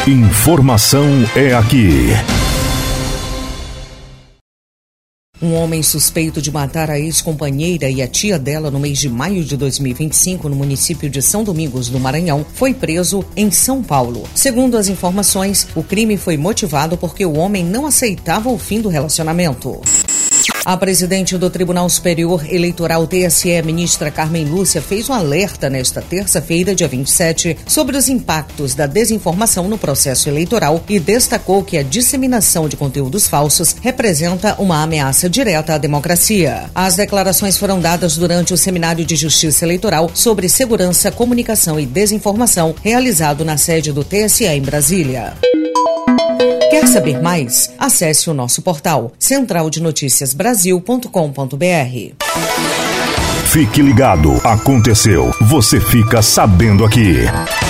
Informação é aqui. Um homem suspeito de matar a ex-companheira e a tia dela no mês de maio de 2025 no município de São Domingos, do Maranhão, foi preso em São Paulo. Segundo as informações, o crime foi motivado porque o homem não aceitava o fim do relacionamento. A presidente do Tribunal Superior Eleitoral TSE, ministra Carmen Lúcia, fez um alerta nesta terça-feira, dia 27, sobre os impactos da desinformação no processo eleitoral e destacou que a disseminação de conteúdos falsos representa uma ameaça direta à democracia. As declarações foram dadas durante o Seminário de Justiça Eleitoral sobre Segurança, Comunicação e Desinformação, realizado na sede do TSE em Brasília. Quer saber mais? Acesse o nosso portal centraldenoticiasbrasil.com.br. Fique ligado, aconteceu, você fica sabendo aqui.